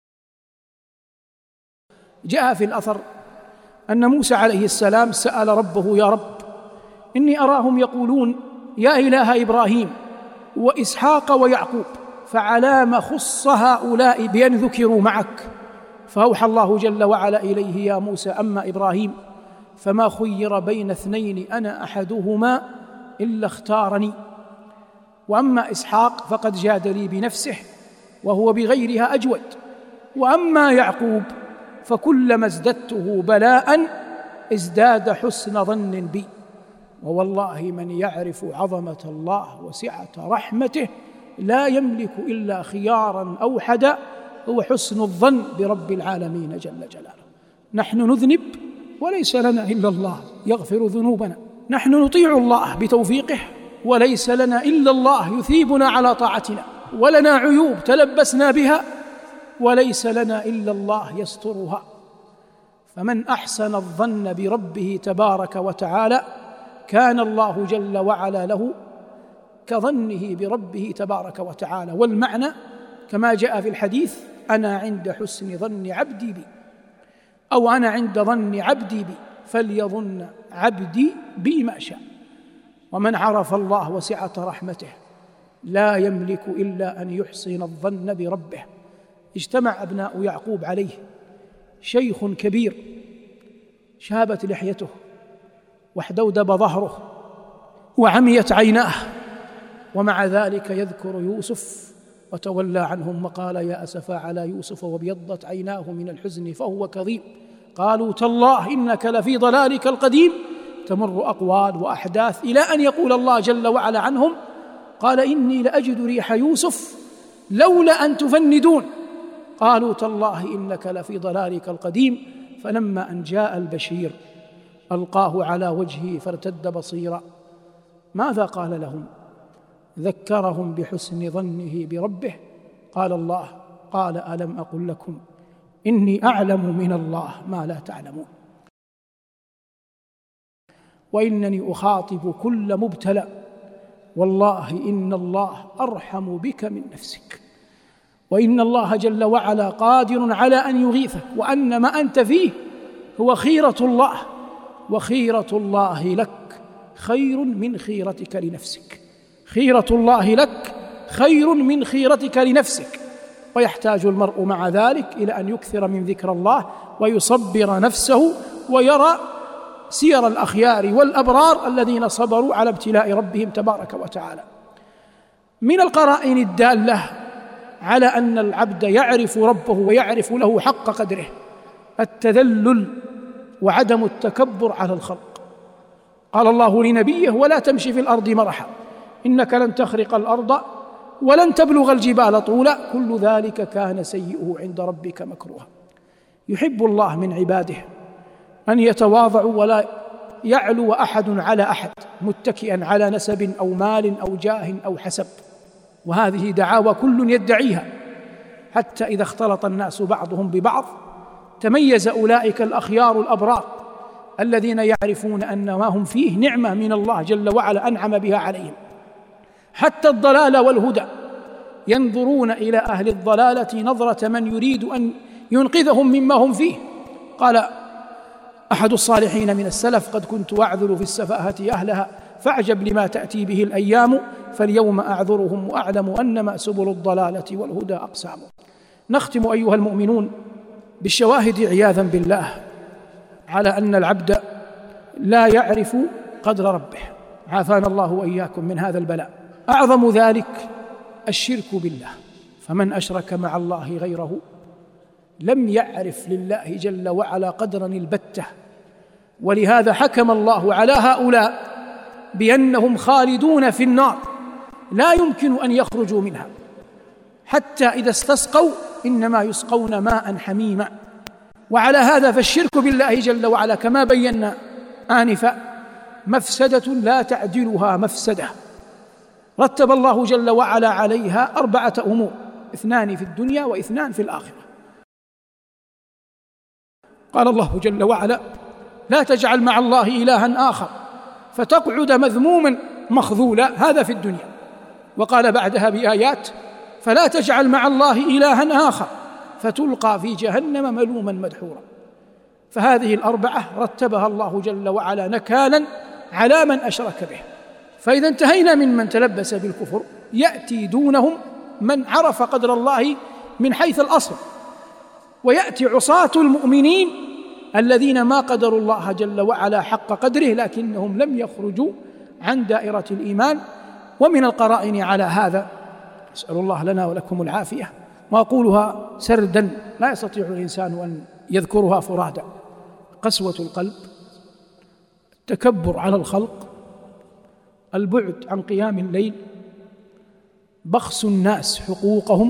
جاء في الأثر أن موسى عليه السلام سأل ربه: يا رب إني أراهم يقولون يا إله إبراهيم وإسحاق ويعقوب، فعلام خص هؤلاء بأن ذكروا معك؟ فأوحى الله جل وعلا إليه: يا موسى أما إبراهيم فما خير بين اثنين أنا أحدهما إلا اختارني، وأما إسحاق فقد جاد لي بنفسه وهو بغيرها أجود، وأما يعقوب فكلما ازددته بلاء ازداد حسن ظن بي. ووالله من يعرف عظمة الله وسعة رحمته لا يملك إلا خيارا أوحدا، هو حسن الظن برب العالمين جل جلاله. نحن نذنب وليس لنا إلا الله يغفر ذنوبنا، نحن نطيع الله بتوفيقه وليس لنا إلا الله يثيبنا على طاعتنا، ولنا عيوب تلبسنا بها وليس لنا إلا الله يسترها. فمن أحسن الظن بربه تبارك وتعالى كان الله جل وعلا له كظنه بربه تبارك وتعالى. والمعنى كما جاء في الحديث: أنا عند حسن ظن عبدي بي، أو أنا عند ظن عبدي بي فليظن عبدي بي ما شاء. ومن عرف الله وسعة رحمته لا يملك إلا أن يحسن الظن بربه. اجتمع أبناء يعقوب عليه، شيخ كبير شابت لحيته واحدودب ظهره وعميت عيناه، ومع ذلك يذكر يوسف وتولى عنهم وقال: يا أسفا على يوسف وابيضت عيناه من الحزن فهو كظيم. قالوا: تالله إنك لفي ضلالك القديم. تمر أقوال وأحداث إلى أن يقول الله جل وعلا عنهم: قال: إني لأجد ريح يوسف لولا أن تفندون. قالوا: تالله إنك لفي ضلالك القديم. فلما أن جاء البشير ألقاه على وجهه فارتد بصيرا. ماذا قال لهم؟ ذكرهم بحسن ظنه بربه. قال الله: قال: ألم أقل لكم إني أعلم من الله ما لا تعلمون، وإنني أخاطب كل مبتلى، والله إن الله أرحم بك من نفسك، وإن الله جل وعلا قادر على أن يغيثك، وأن ما أنت فيه هو خيرة الله، وخيرة الله لك خير من خيرتك لنفسك. خيرة الله لك خير من خيرتك لنفسك. ويحتاج المرء مع ذلك إلى أن يكثر من ذكر الله ويصبر نفسه ويرى سير الأخيار والأبرار الذين صبروا على ابتلاء ربهم تبارك وتعالى. من القرائن الدالة على أن العبد يعرف ربه ويعرف له حق قدره التذلل وعدم التكبر على الخلق. قال الله لنبيه: ولا تمشي في الأرض مرحا إنك لن تخرق الأرض ولن تبلغ الجبال طولا كل ذلك كان سيئه عند ربك مكروها. يحب الله من عباده أن يتواضعوا ولا يعلو أحد على أحد متكئا على نسب أو مال أو جاه أو حسب، وهذه دعاوى كل يدعيها، حتى إذا اختلط الناس بعضهم ببعض تميز أولئك الأخيار الأبرار الذين يعرفون أن ما هم فيه نعمة من الله جل وعلا أنعم بها عليهم. حتى الضلال والهدى ينظرون إلى أهل الضلالة نظرة من يريد أن ينقذهم مما هم فيه. قال أحد الصالحين من السلف: قد كنت أعذر في السفاهة أهلها فاعجب لما تأتي به الأيام، فاليوم أعذرهم وأعلم أنما سبل الضلالة والهدى أقسام. نختم أيها المؤمنون بالشواهد عياذا بالله على أن العبد لا يعرف قدر ربه، عافانا الله وإياكم من هذا البلاء. أعظم ذلك الشرك بالله، فمن أشرك مع الله غيره لم يعرف لله جل وعلا قدرا البتة، ولهذا حكم الله على هؤلاء بأنهم خالدون في النار لا يمكن أن يخرجوا منها، حتى إذا استسقوا إنما يسقون ماء حميما. وعلى هذا فالشرك بالله جل وعلا كما بينا آنفا مفسدة لا تعدلها مفسدة، رتب الله جل وعلا عليها أربعة أمور: اثنان في الدنيا واثنان في الآخرة. قال الله جل وعلا: لا تجعل مع الله إلها آخر فتقعد مذموما مخذولا، هذا في الدنيا. وقال بعدها بآيات: فلا تجعل مع الله إلها آخر فتلقى في جهنم ملوما مدحورا. فهذه الأربعة رتبها الله جل وعلا نكالا على من أشرك به. فإذا انتهينا من من تلبس بالكفر، يأتي دونهم من عرف قدر الله من حيث الأصل، ويأتي عصاة المؤمنين الذين ما قدروا الله جل وعلا حق قدره لكنهم لم يخرجوا عن دائرة الإيمان. ومن القرائن على هذا أسأل الله لنا ولكم العافية، وأقولها سردا لا يستطيع الإنسان أن يذكرها فرادا: قسوة القلب، التكبر على الخلق، البعد عن قيام الليل، بخس الناس حقوقهم،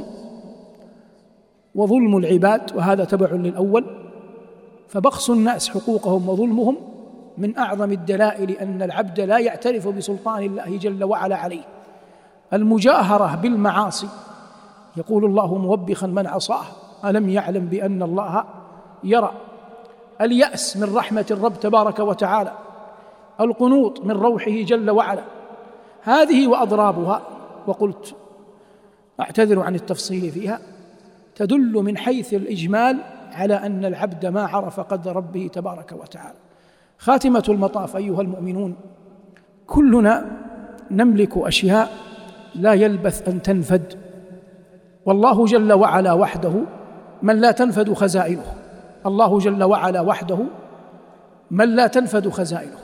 وظلم العباد، وهذا تبع للأول. فبخس الناس حقوقهم وظلمهم من أعظم الدلائل أن العبد لا يعترف بسلطان الله جل وعلا عليه. المجاهرة بالمعاصي، يقول الله موبخا من عصاه: ألم يعلم بأن الله يرى. اليأس من رحمة الرب تبارك وتعالى، القنوط من روحه جل وعلا. هذه وأضرابها، وقلت أعتذر عن التفصيل فيها، تدل من حيث الإجمال على أن العبد ما عرف قدر ربه تبارك وتعالى. خاتمة المطاف أيها المؤمنون، كلنا نملك أشياء لا يلبث أن تنفد، والله جل وعلا وحده من لا تنفد خزائنه. الله جل وعلا وحده من لا تنفد خزائنه،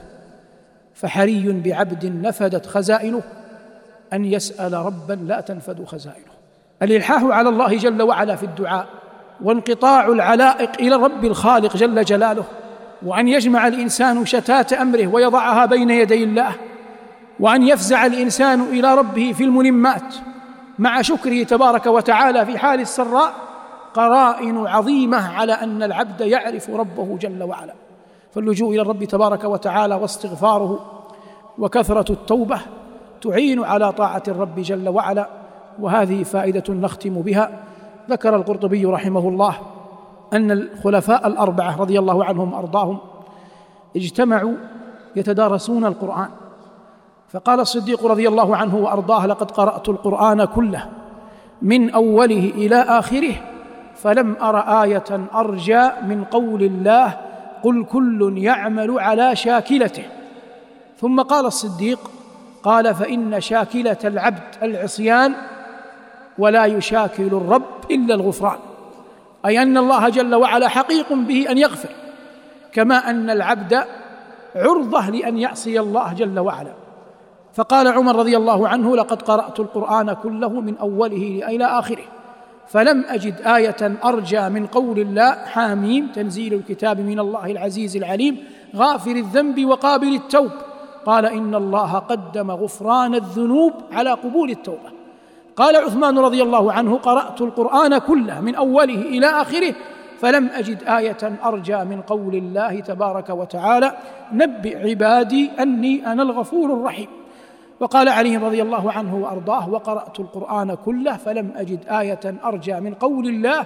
فحري بعبد نفدت خزائنه أن يسأل ربا لا تنفد خزائنه. الإلحاح على الله جل وعلا في الدعاء، وانقطاع العلائق إلى الرب الخالق جل جلاله، وأن يجمع الإنسان شتات أمره ويضعها بين يدي الله، وأن يفزع الإنسان إلى ربه في الملمات مع شكره تبارك وتعالى في حال السراء، قرائن عظيمة على أن العبد يعرف ربه جل وعلا. فاللجوء إلى الرب تبارك وتعالى واستغفاره وكثرة التوبة تعين على طاعة الرب جل وعلا، وهذه فائدة نختم بها. ذكر القرطبي رحمه الله أن الخلفاء الأربعة رضي الله عنهم وأرضاهم اجتمعوا يتدارسون القرآن، فقال الصديق رضي الله عنه وأرضاه: لقد قرأت القرآن كله من أوله إلى آخره فلم أر آية أرجى من قول الله: قل كل يعمل على شاكلته. ثم قال الصديق: قال فإن شاكلة العبد العصيان ولا يشاكل الرب إلا الغفران، أي أن الله جل وعلا حقيق به أن يغفر، كما أن العبد عرضة لأن يعصي الله جل وعلا. فقال عمر رضي الله عنه: لقد قرأت القرآن كله من أوله إلى آخره فلم أجد آية أرجى من قول الله: حاميم تنزيل الكتاب من الله العزيز العليم غافر الذنب وقابل التوب. قال: إن الله قدم غفران الذنوب على قبول التوبة. قال عثمان رضي الله عنه: قرأت القرآن كله من أوله إلى آخره فلم أجد آية أرجى من قول الله تبارك وتعالى: نبئ عبادي أني أنا الغفور الرحيم. وقال علي رضي الله عنه وأرضاه: وقرأت القرآن كله فلم أجد آية أرجى من قول الله: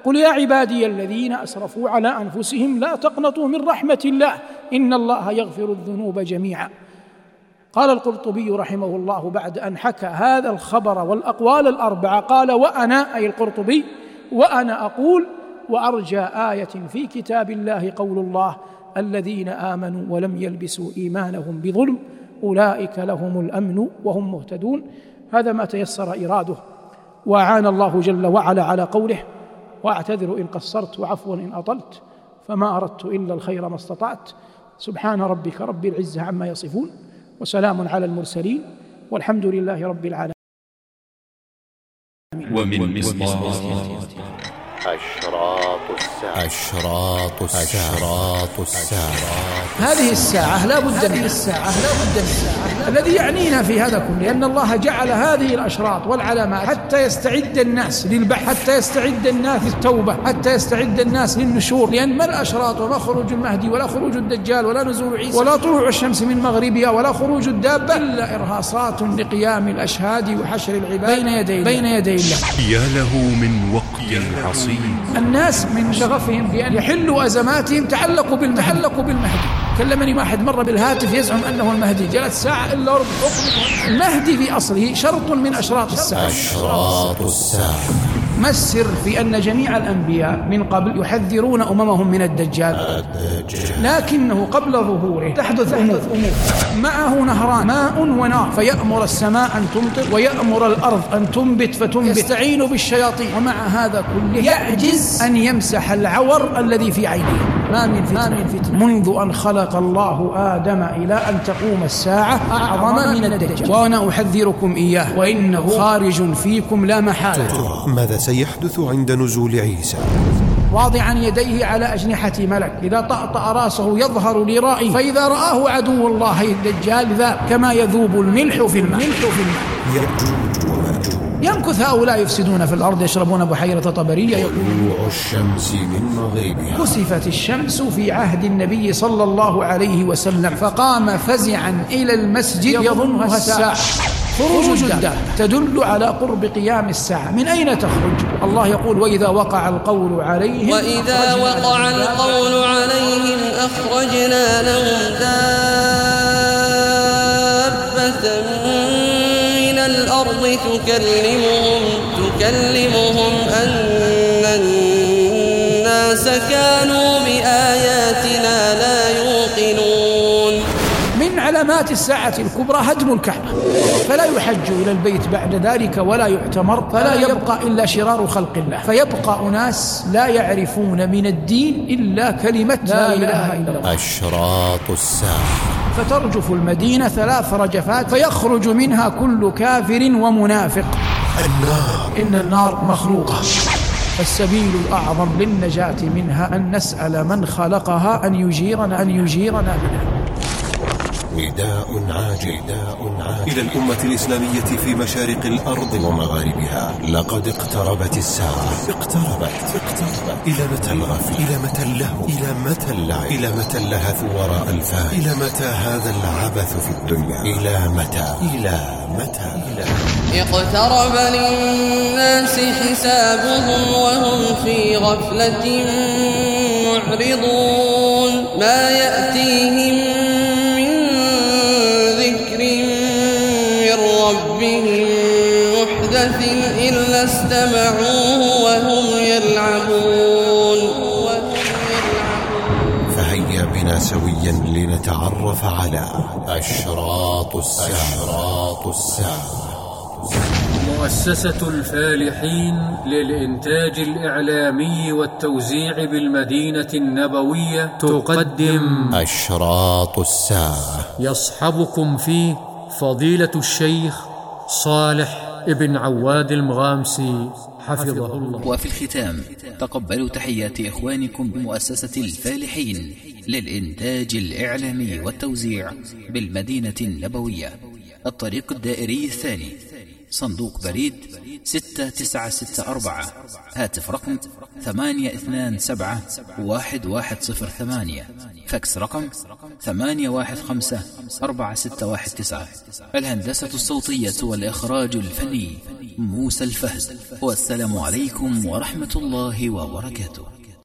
قل يا عبادي الذين أسرفوا على أنفسهم لا تقنطوا من رحمة الله إن الله يغفر الذنوب جميعا. قال القرطبي رحمه الله بعد أن حكى هذا الخبر والأقوال الأربعة قال: وأنا أي القرطبي وأنا أقول وأرجى آية في كتاب الله قول الله: الذين آمنوا ولم يلبسوا إيمانهم بظلم أولئك لهم الأمن وهم مهتدون. هذا ما تيسر إراده، وأعان الله جل وعلا على قوله: وأعتذر إن قصرت وعفوا إن أطلت فما أردت إلا الخير ما استطعت. سبحان ربك رب العزة عما يصفون وسلام على المرسلين والحمد لله رب العالمين. ومن مصباح أشراط الساعة. أشراط الساعة. الساعة. هذه الساعة لا بد من الساعة لا بد من الساعة الذي يعنينا في هذا كله، لأن الله جعل هذه الأشراط والعلامات حتى يستعد الناس للبحث، حتى يستعد الناس للتوبة، حتى يستعد الناس للنشور. لأن ما الأشراط وما خروج المهدي ولا خروج الدجال ولا نزول عيسى ولا طلوع الشمس من مغربها ولا خروج الدابة إلا إرهاصات لقيام الأشهاد وحشر العباد بين يدي بين يدي الله. يا له من وقت حصين. الناس من شغفهم بأن يحلوا أزماتهم تعلقوا بالمحلق بالمهدي. كلمني واحد مرة بالهاتف يزعم أنه المهدي، جلس ساعة إلا ربع. المهدي في أصله شرط من أشراط الساعة. أشراط الساعة. ما السر في أن جميع الأنبياء من قبل يحذرون أممهم من الدجال، لكنه قبل ظهوره تحدث أمور معه نهران ماء ونار، فيأمر السماء أن تمطر ويأمر الأرض أن تنبت فتنبت، يستعين بالشياطين، ومع هذا كله يعجز أن يمسح العور الذي في عينه. ما من فتنة منذ أن خلق الله آدم إلى أن تقوم الساعة أعظم من الدجال، وأنا أحذركم إياه وإنه خارج فيكم لا محالة. ماذا سيحدث عند نزول عيسى؟ واضعا يديه على أجنحة ملك، إذا طأطأ رأسه يظهر لرائي، فإذا رآه عدو الله الدجال ذاب كما يذوب الملح في الماء. يمكث هؤلاء يفسدون في الأرض يشربون بحيرة طبرية. طلوع الشمس من مغربها. كسفت الشمس في عهد النبي صلى الله عليه وسلم، فقام فزعا إلى المسجد يظنها الساعة. خروج الدابة تدل على قرب قيام الساعة. من أين تخرج؟ الله يقول: وإذا وقع القول عليهم وإذا وقع القول عليهم أخرجنا لهم دابة من الأرض تكلمهم تكلمهم أن الناس كانوا بآياتنا لا يوقنون. من علامات الساعة الكبرى هدم الكعبة، فلا يحج إلى البيت بعد ذلك ولا يعتمر، فلا يبقى إلا شرار خلق الله، فيبقى أناس لا يعرفون من الدين إلا كلمة لا إله إلا الله. أشراط الساعة. فترجف المدينة ثلاث رجفات فيخرج منها كل كافر ومنافق. النار. إن النار مخلوقة، فالسبيل الأعظم للنجاة منها أن نسأل من خلقها أن يجيرنا أن يجيرنا منها. نداء عاجل إلى الأمة الإسلامية في مشارق الأرض ومغاربها. لقد اقتربت الساعة. اقتربت اقتربت إلى متى الغفل؟ إلى متى اللهو؟ إلى متى اللعب؟ إلى متى اللهث وراء الفاعل؟ إلى متى هذا العبث في الدنيا؟ إلى متى؟ إلى متى؟ إلى اقترب للناس حسابهم وهم في غفلة معرضون. ما يأتيهم ربهم محدث إلا استمعوه وهم يلعبون. فهيا بنا سويا لنتعرف على أشراط الساعة. الساعة. مؤسسة الفالحين للإنتاج الإعلامي والتوزيع بالمدينة النبوية تقدم أشراط الساعة. يصحبكم فيه فضيلة الشيخ صالح ابن عواد المغامسي حفظه الله. وفي الختام تقبلوا تحيات إخوانكم بمؤسسة الفالحين للإنتاج الإعلامي والتوزيع بالمدينة النبوية، الطريق الدائري الثاني، صندوق بريد ستة تسعة ستة أربعة، هاتف رقم ثمانية اثنان سبعة واحد واحد صفر ثمانية. فاكس رقم ثمانية واحد خمسة أربعة ستة واحد تسعة. الهندسة الصوتية والإخراج الفني موسى الفهد. والسلام عليكم ورحمة الله وبركاته.